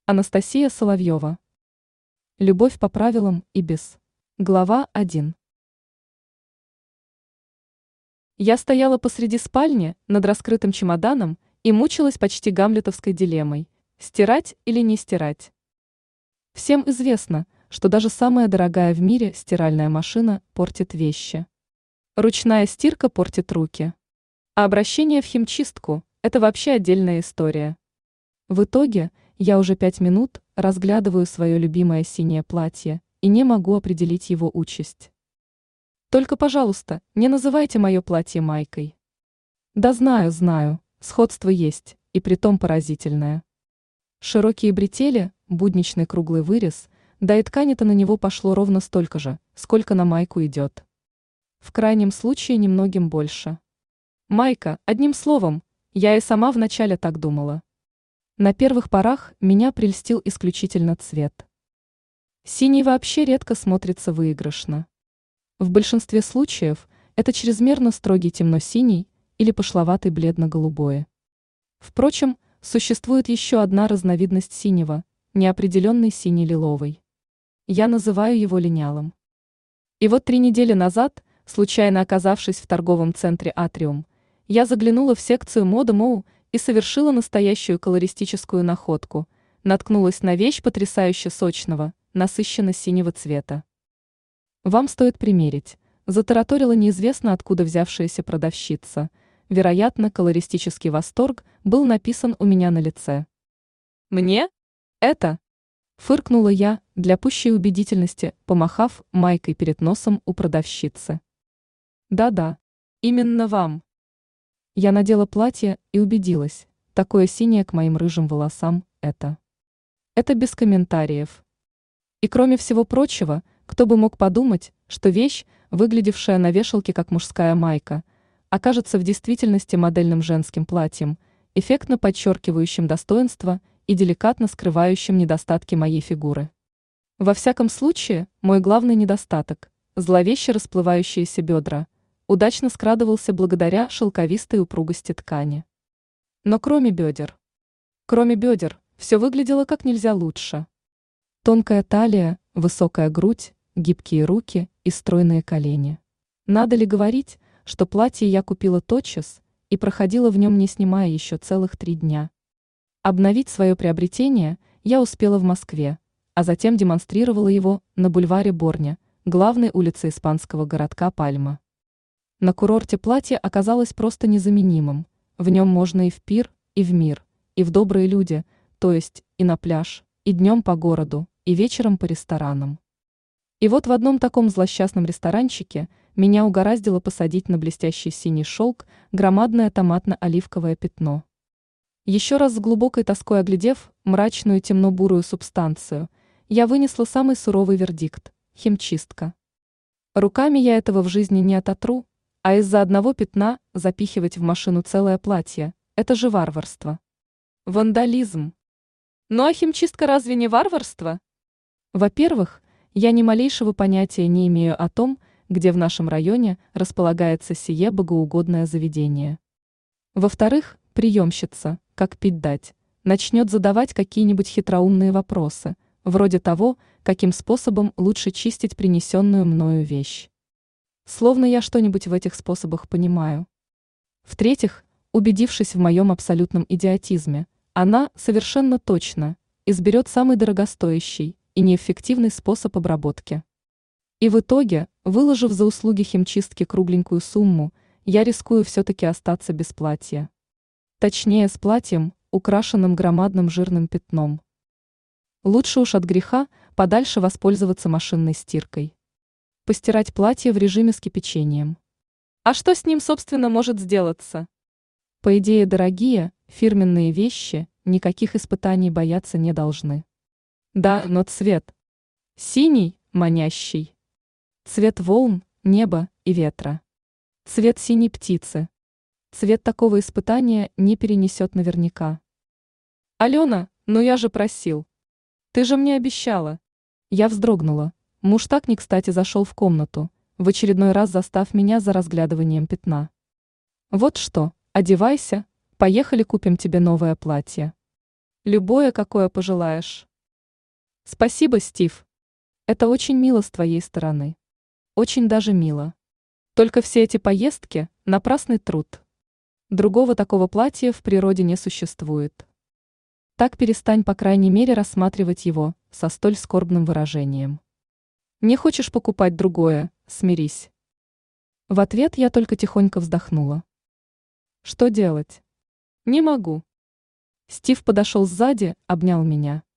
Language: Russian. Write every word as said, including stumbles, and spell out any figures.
Анастасия Соловьева. Любовь по правилам и без. Глава один. Я стояла посреди спальни над раскрытым чемоданом и мучилась почти гамлетовской дилеммой – стирать или не стирать. Всем известно, что даже самая дорогая в мире стиральная машина портит вещи. Ручная стирка портит руки. А обращение в химчистку – это вообще отдельная история. В итоге я уже пять минут разглядываю свое любимое синее платье и не могу определить его участь. Только, пожалуйста, не называйте мое платье майкой. Да знаю, знаю, сходство есть, и притом поразительное. Широкие бретели, будничный круглый вырез, да и ткани-то на него пошло ровно столько же, сколько на майку идет. В крайнем случае немногим больше. Майка, одним словом, я и сама вначале так думала. На первых порах меня прельстил исключительно цвет. Синий вообще редко смотрится выигрышно. В большинстве случаев это чрезмерно строгий темно-синий или пошловатый бледно-голубой. Впрочем, существует еще одна разновидность синего, неопределенный синий-лиловый. Я называю его линялым. И вот три недели назад, случайно оказавшись в торговом центре «Атриум», я заглянула в секцию мода Моу и совершила настоящую колористическую находку, наткнулась на вещь потрясающе сочного, насыщенно-синего цвета. Вам стоит примерить, затараторила неизвестно откуда взявшаяся продавщица. Вероятно, колористический восторг был написан у меня на лице. «Мне? Это?» – фыркнула я, для пущей убедительности, помахав майкой перед носом у продавщицы. «Да-да, именно вам». Я надела платье и убедилась, такое синее к моим рыжим волосам – это. Это без комментариев. И кроме всего прочего, кто бы мог подумать, что вещь, выглядевшая на вешалке как мужская майка, окажется в действительности модельным женским платьем, эффектно подчеркивающим достоинства и деликатно скрывающим недостатки моей фигуры. Во всяком случае, мой главный недостаток – зловеще расплывающиеся бедра – удачно скрадывался благодаря шелковистой упругости ткани. Но кроме бедер. Кроме бедер, все выглядело как нельзя лучше. Тонкая талия, высокая грудь, гибкие руки и стройные колени. Надо ли говорить, что платье я купила тотчас и проходила в нем не снимая еще целых три дня. Обновить свое приобретение я успела в Москве, а затем демонстрировала его на бульваре Борня, главной улице испанского городка Пальма. На курорте платье оказалось просто незаменимым, в нем можно и в пир, и в мир, и в добрые люди, то есть и на пляж, и днем по городу, и вечером по ресторанам. И вот в одном таком злосчастном ресторанчике меня угораздило посадить на блестящий синий шелк громадное томатно-оливковое пятно. Еще раз с глубокой тоской оглядев мрачную темно-бурую субстанцию, я вынесла самый суровый вердикт – химчистка. Руками я этого в жизни не ототру, а из-за одного пятна запихивать в машину целое платье – это же варварство. Вандализм. Ну а химчистка разве не варварство? Во-первых, я ни малейшего понятия не имею о том, где в нашем районе располагается сие богоугодное заведение. Во-вторых, приемщица, как пить дать, начнет задавать какие-нибудь хитроумные вопросы, вроде того, каким способом лучше чистить принесенную мною вещь. Словно я что-нибудь в этих способах понимаю. В-третьих, убедившись в моем абсолютном идиотизме, она совершенно точно изберет самый дорогостоящий и неэффективный способ обработки. И в итоге, выложив за услуги химчистки кругленькую сумму, я рискую все-таки остаться без платья. Точнее, с платьем, украшенным громадным жирным пятном. Лучше уж от греха подальше воспользоваться машинной стиркой. Постирать платье в режиме с кипячением. А что с ним, собственно, может сделаться? По идее, дорогие, фирменные вещи никаких испытаний бояться не должны. Да, но цвет. Синий, манящий. Цвет волн, неба и ветра. Цвет синей птицы. Цвет такого испытания не перенесет наверняка. Алена, ну я же просил. Ты же мне обещала. Я вздрогнула. Муж так не кстати зашел в комнату, в очередной раз застав меня за разглядыванием пятна. Вот что, одевайся, поехали купим тебе новое платье. Любое, какое пожелаешь. Спасибо, Стив. Это очень мило с твоей стороны. Очень даже мило. Только все эти поездки – напрасный труд. Другого такого платья в природе не существует. Так перестань, по крайней мере, рассматривать его со столь скорбным выражением. Не хочешь покупать другое – смирись. В ответ я только тихонько вздохнула. Что делать? Не могу. Стив подошел сзади, обнял меня.